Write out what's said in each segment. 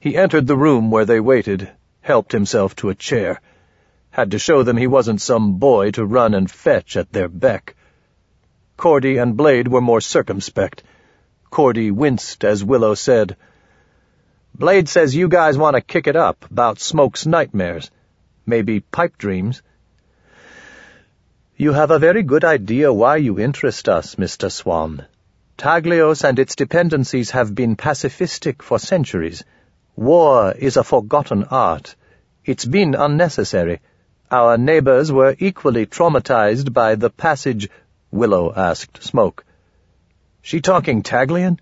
He entered the room where they waited, helped himself to a chair. Had to show them he wasn't some boy to run and fetch at their beck. Cordy and Blade were more circumspect. Cordy winced as Willow said, "Blade says you guys want to kick it up about Smoke's nightmares. Maybe pipe dreams." "You have a very good idea why you interest us, Mr. Swan. Taglios and its dependencies have been pacifistic for centuries. War is a forgotten art. It's been unnecessary. Our neighbors were equally traumatized by the passage—" Willow asked Smoke. "She talking Taglian?"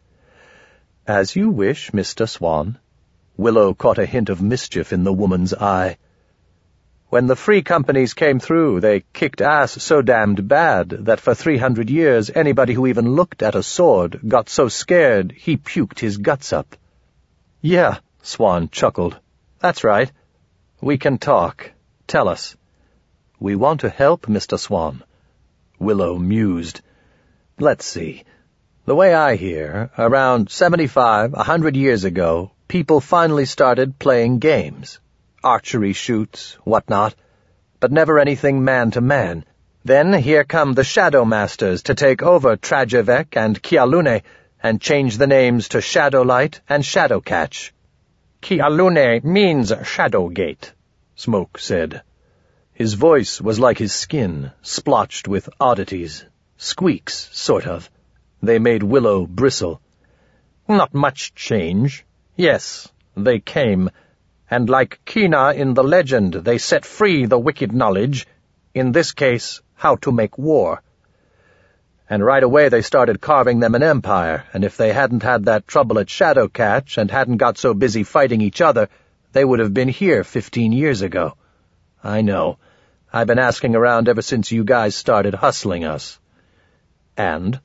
"As you wish, Mr. Swan." Willow caught a hint of mischief in the woman's eye. "When the free companies came through, they kicked ass so damned bad that for 300 years anybody who even looked at a sword got so scared he puked his guts up." "Yeah," Swan chuckled. "That's right. We can talk. Tell us." "We want to help, Mr. Swan." Willow mused. "Let's see. The way I hear, around 75, 100 years ago, people finally started playing games. Archery shoots, whatnot, but never anything man-to-man. Then here come the Shadow Masters to take over Trajevec and Kialune and change the names to Shadowlight and Shadowcatch." "Kialune means Shadowgate," Smoke said. His voice was like his skin, splotched with oddities. Squeaks, sort of. They made Willow bristle. "Not much change. Yes, they came. And like Kina in the legend, they set free the wicked knowledge, in this case, how to make war. And right away they started carving them an empire, and if they hadn't had that trouble at Shadowcatch and hadn't got so busy fighting each other, they would have been here 15 years ago. I know. I've been asking around ever since you guys started hustling us." "And?"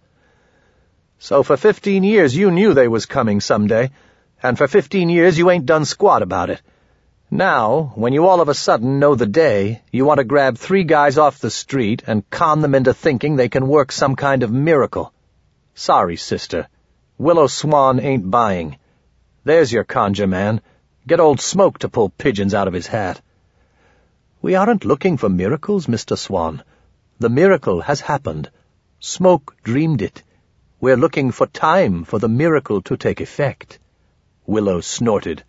"So for 15 years you knew they was coming someday, and for 15 years you ain't done squat about it. Now, when you all of a sudden know the day, you want to grab 3 guys off the street and con them into thinking they can work some kind of miracle. Sorry, sister. Willow Swan ain't buying. There's your conjure man. Get old Smoke to pull pigeons out of his hat." "We aren't looking for miracles, Mr. Swan. The miracle has happened. Smoke dreamed it. We're looking for time for the miracle to take effect." Willow snorted.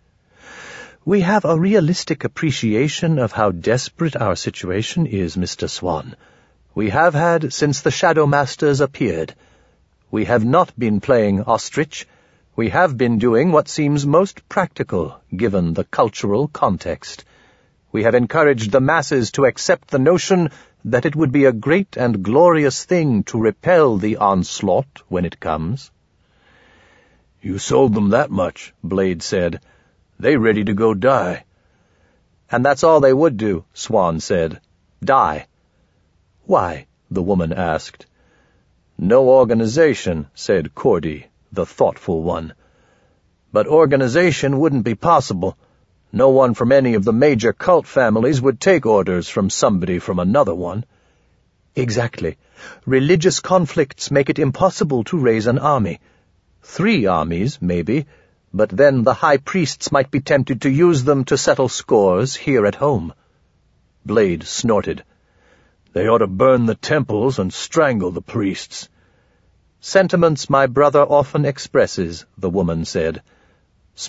"We have a realistic appreciation of how desperate our situation is, Mr. Swan. We have had since the Shadow Masters appeared. We have not been playing ostrich. We have been doing what seems most practical, given the cultural context. We have encouraged the masses to accept the notion that it would be a great and glorious thing to repel the onslaught when it comes." "You sold them that much," Blade said. "They ready to go die." "And that's all they would do," Swan said. "Die." "Why?" the woman asked. "No organization," said Cordy, the thoughtful one. "But organization wouldn't be possible. No one from any of the major cult families would take orders from somebody from another one." "Exactly. Religious conflicts make it impossible to raise an army. 3 armies, maybe, but then the high priests might be tempted to use them to settle scores here at home." Blade snorted. "They ought to burn the temples and strangle the priests." "Sentiments my brother often expresses," the woman said.